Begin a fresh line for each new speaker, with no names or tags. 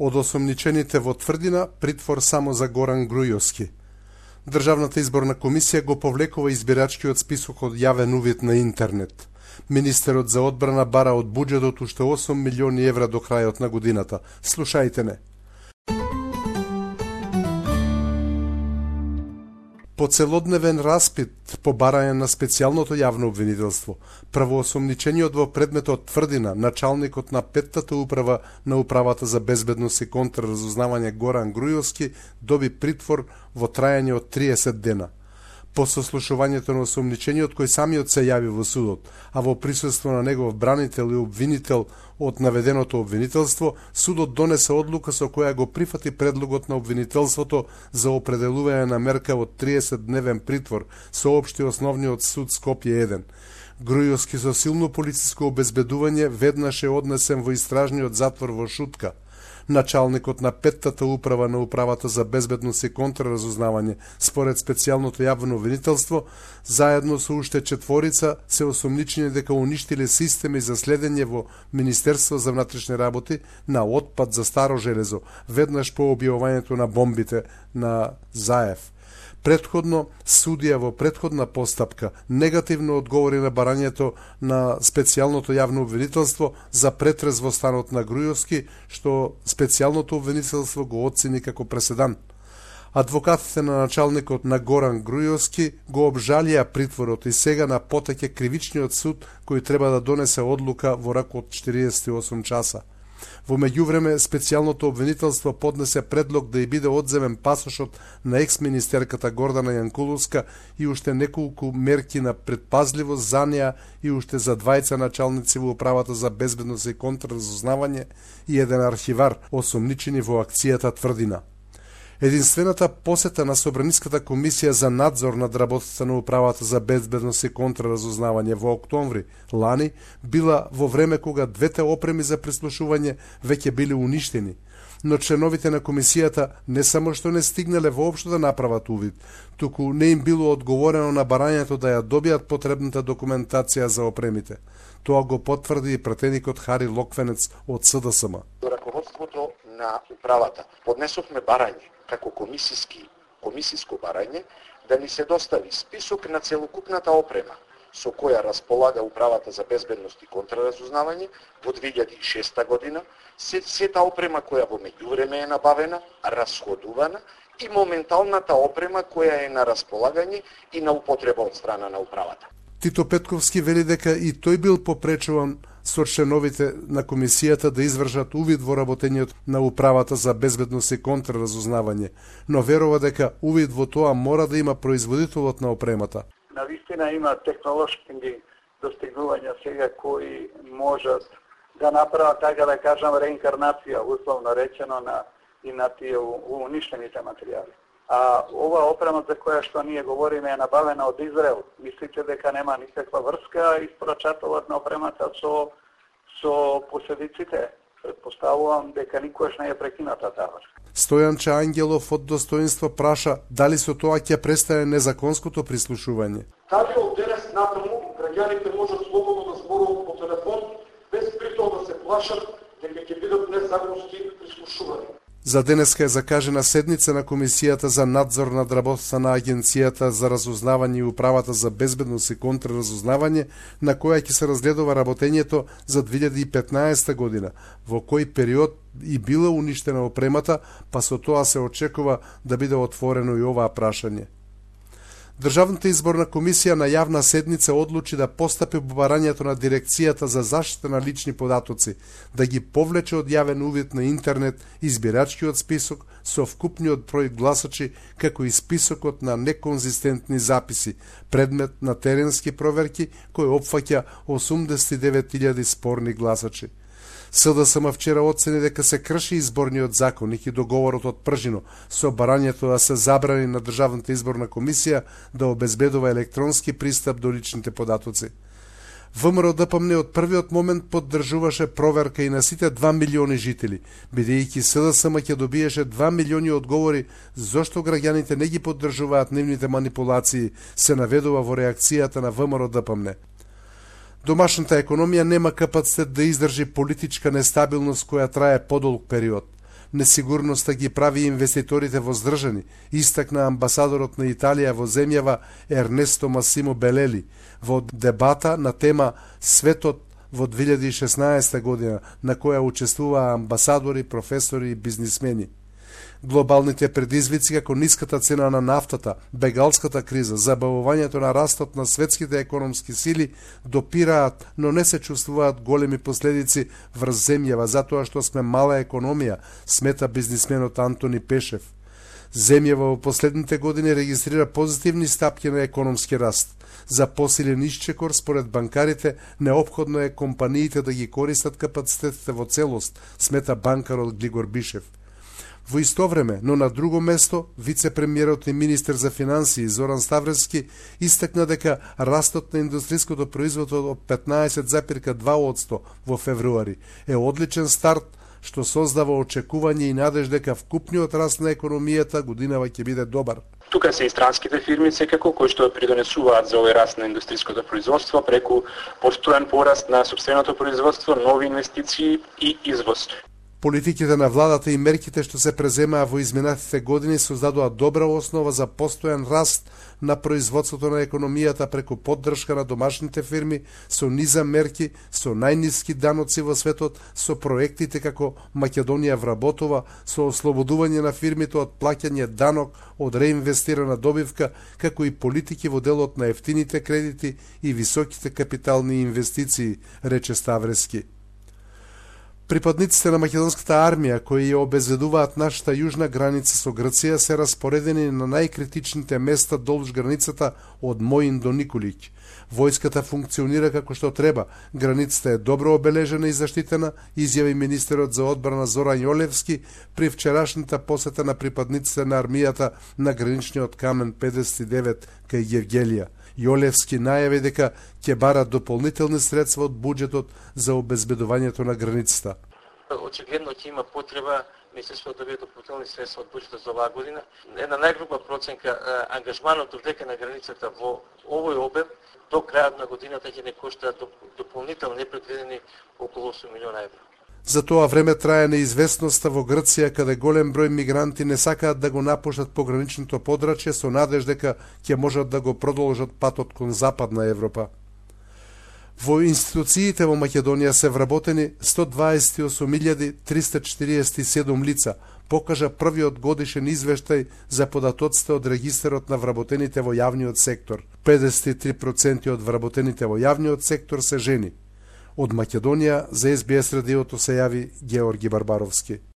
Од осомничените во тврдина, притвор само за Горан Грујовски. Државната изборна комисија го повлекува избирачкиот список од јавен увид на интернет. Министерот за одбрана бара од буџетот уште 8 милиони евра до крајот на годината. Слушајте не. По целодневен распит по барање на специјалното јавно обвинителство, првоосомничениот во предметот тврдина, началникот на петтата управа на Управата за безбедност и контрразузнавање Горан Грујовски доби притвор во трајање од 30 дена. По сослушувањето на осомничениот кој самиот се јави во судот, а во присуство на негов бранител и обвинител од наведеното обвинителство, судот донесе одлука со која го прифати предлогот на обвинителството за определување на мерка од 30-дневен притвор, соопшти Основниот суд Скопје 1. Грујовски со силно полициско обезбедување веднаш е однесен во истражниот затвор во Шутка. Началникот на петтата управа на Управата за безбедност и контрразузнавање, според специјалното јавно обвинителство, заедно со уште четворица се осомничени дека уништиле системи за следење во Министерство за внатрешни работи на отпад за Старо железо, веднаш по објавувањето на бомбите на Заев. Претходно, судија во претходна постапка негативно одговори на барањето на специјалното јавно обвинителство за претрез во станот на Грујовски, што специјалното обвинителство го оцени како преседан. Адвокатите на началникот на Горан Грујовски го обжалија притворот и сега на потек е кривичниот суд кој треба да донесе одлука во рок од 48 часа. Во меѓувреме, специјалното обвинителство поднесе предлог да ја биде одземен пасошот на екс-министерката Гордана Јанкуловска и уште неколку мерки на предпазливост за неа и уште за двајца началници во Управата за безбедност и контрразузнавање и еден архивар, осомничени во акцијата Тврдина. Единствената посета на Собраниската комисија за надзор над работата на Управата за безбедност и контрразузнавање во октомври лани била во време кога двете опреми за прислушување веќе биле уништени, но членовите на комисијата не само што не стигнале воопшто да направат увид, туку не им било одговорено на барањето да ја добијат потребната документација за опремите. Тоа го потврди и пратеникот Хари Локвенец од СДСМ.
Раководството на управата поднесовме барање како комисиско барање да ни се достави список на целокупната опрема со која располага Управата за безбедност и контрразузнавање во 2006 година, сета опрема која во меѓувреме е набавена, расходувана и моменталната опрема која е на располагање и на употреба од страна на управата.
Тито Петковски вели дека и тој бил попречуван со членовите на комисијата да извршат увид во работењето на Управата за безбедност и контрразузнавање, но верува дека увид во тоа мора да има производителот на опремата.
Навистина има технолошки достигнувања сега кои можат да направат, така да кажам, реинкарнација, условно речено, на тие уништените материјали. А ова опрема за која што ние говориме е набавена од Израел. Мислите дека нема никаква врска испорачатовот на опремата со последиците? Предпоставувам дека никош не е прекината таа врска.
Стојанче Ангелов од Достоинство праша дали со тоа ќе престане незаконското прислушување.
Дали од денес натаму граѓаните можат слободно да зборуваат по телефон без при тоа да се плашат дека ќе бидат незаконски прислушувани.
За денеска е закажена седница на Комисијата за надзор над работата на Агенцијата за разузнавање и Управата за безбедност и контрразузнавање, на која ќе се разгледува работењето за 2015 година, во кој период и била уништена опремата, па со тоа се очекува да биде отворено и оваа прашање. Државната изборна комисија на јавна седница одлучи да постапи по барањето на Дирекцијата за заштита на лични податоци, да ги повлече од јавен увид на интернет избирачкиот список со вкупниот број гласачи, како и списокот на неконзистентни записи, предмет на теренски проверки кој опфаќа 89.000 спорни гласачи. СДСМ вчера оцени дека се крши изборниот законник и договорот од Пржино со барањето да се забрани на Државната изборна комисија да обезбедува електронски пристап до личните податоци. ВМРО ДПМН од првиот момент поддржуваше проверка и на сите 2 милиони жители, бидејќи СДСМ ќе добиеше 2 милиони одговори зошто граѓаните не ги поддржуваат нивните манипулации, се наведува во реакцијата на ВМРО ДПМН. Домашната економија нема капацитет да издржи политичка нестабилност која трае подолг период. Несигурноста ги прави инвеститорите воздржани, истакна амбасадорот на Италија во земјава Ернесто Масимо Белели во дебата на тема Светот во 2016 година, на која учествуваа амбасадори, професори и бизнисмени. Глобалните предизвици како ниската цена на нафтата, бегалската криза, забавувањето на растот на светските економски сили допираат, но не се чувствуваат големи последици врз земјава затоа што сме мала економија, смета бизнисменот Антони Пешев. Земјава во последните години регистрира позитивни стапки на економски раст. За посилен исчекор, според банкарите, неопходно е компаниите да ги користат капацитетите во целост, смета банкарот Глигор Бишев. Во исто време, но на друго место, вице-премиерот и министер за финансии Зоран Ставревски истакна дека растот на индустриското производство од 15,2% во февруари е одличен старт што создава очекување и надеж дека вкупниот раст на економијата годинава ќе биде добар.
Тука се и странските фирми секако кои што придонесуваат за овој раст на индустриското производство преку постојан пораст на сопственото производство, нови инвестиции и извоз.
Политиките на владата и мерките што се преземаа во изминатите години создадоа добра основа за постојан раст на производството на економијата преку поддршка на домашните фирми, со низа мерки, со најниски даноци во светот, со проектите како Македонија вработува, со ослободување на фирмите од плаќање данок од реинвестирана добивка, како и политики во делот на ефтините кредити и високите капитални инвестиции, рече Ставрески. Припадниците на македонската армија кои ја обезбедуваат нашата јужна граница со Грција се распоредени на најкритичните места долж границата од Моин до Николиќ. Војската функционира како што треба, границата е добро обележена и заштитена, изјави министерот за одбрана Зоран Јолевски при вчерашната посета на припадниците на армијата на граничниот камен 59 кај Гевгелија. Јолевски најави дека ќе барат дополнителни средства од буџетот за обезбедувањето на границата.
Очигледно ќе има потреба Министерството да биде дополнителни средства од буџетот за оваа година. Една најгруба проценка ангажманот вдека на границата во овој обем до крајот на годината ќе не кошта дополнително непредвидени околу 8 милиона евра.
За тоа време трае неизвестноста во Грција, каде голем број мигранти не сакаат да го напуштат пограничното подрачје со надеж дека ќе можат да го продолжат патот кон Западна Европа. Во институциите во Македонија се вработени 128.347 лица, покажа првиот годишен извештај за податоците од регистарот на вработените во јавниот сектор. 53% од вработените во јавниот сектор се жени. Од Македонија за СБС радиото се јави Георги Барбаровски.